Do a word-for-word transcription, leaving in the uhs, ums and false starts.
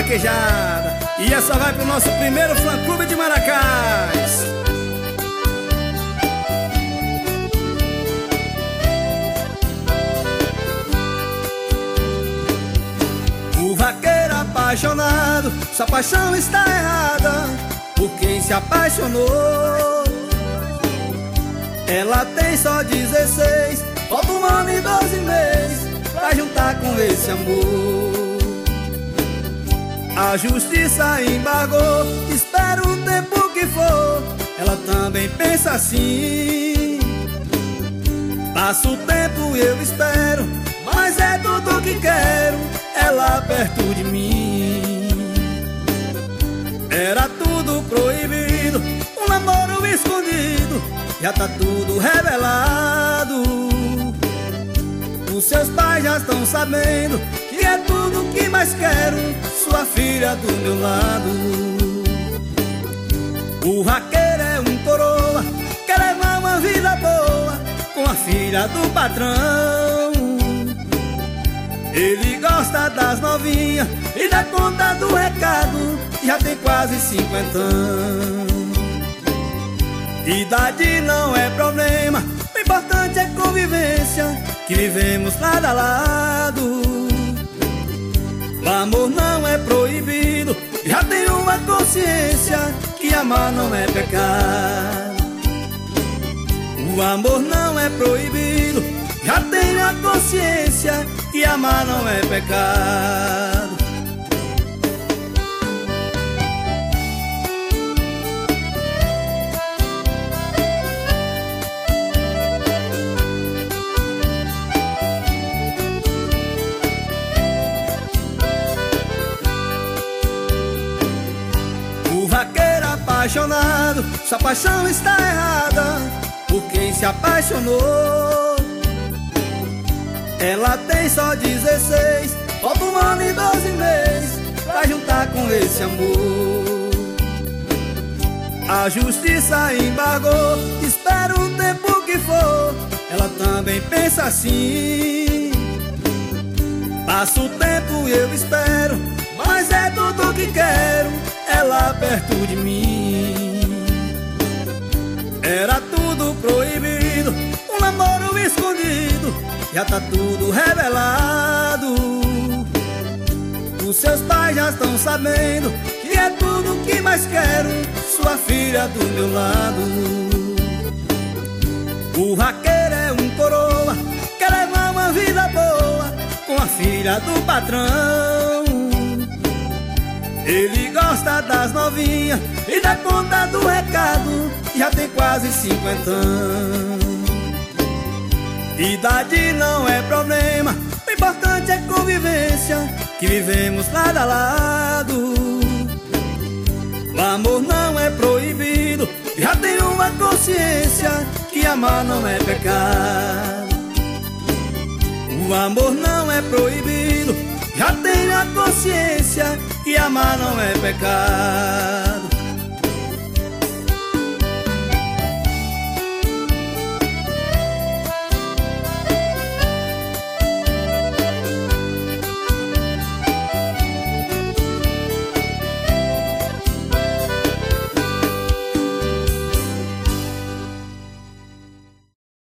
vaquejada. E essa vai pro nosso primeiro fã-clube de Maracás. O vaqueiro apaixonado, sua paixão está errada por quem se apaixonou. Ela tem só dezesseis, falta um ano e doze meses pra juntar com esse amor. A justiça embargou, espera o tempo que for. Ela também pensa assim. Passa o tempo, eu espero, mas é tudo que quero, ela perto de mim. Era tudo proibido, um namoro escondido, já tá tudo revelado. Os seus pais já estão sabendo que é tudo que mais quero, sua filha do meu lado. O vaqueiro é um coroa, quer levar uma vida boa com a filha do patrão. Ele gosta das novinhas e dá conta do recado, já tem quase cinquentão. Idade não é problema, o importante é convivência, que vivemos lado a lado. O amor não é proibido, já tenho uma consciência, que amar não é pecado. O amor não é proibido, já tenho a consciência, que amar não é pecado. O vaqueiro apaixonado, sua paixão está errada por quem se apaixonou. Ela tem só dezesseis, falta um ano e doze meses pra juntar com esse amor. A justiça embargou, espera o tempo que for, ela também pensa assim. Passa o tempo, eu espero, mas é tudo que quero, ela perto de mim. Era tudo proibido, um namoro escondido, já tá tudo revelado. Os seus pais já estão sabendo que é tudo que mais quero, sua filha do meu lado. O vaqueiro é um coroa, quer levar uma vida boa com a filha do patrão. Ele gosta das novinhas e dá conta do recado, já tem quase cinquentão. Idade não é problema, o importante é convivência, que vivemos lado a lado. O amor não é proibido, já tenho uma consciência, que amar não é pecado. O amor não é proibido, já tenho a consciência, que amar não é pecado.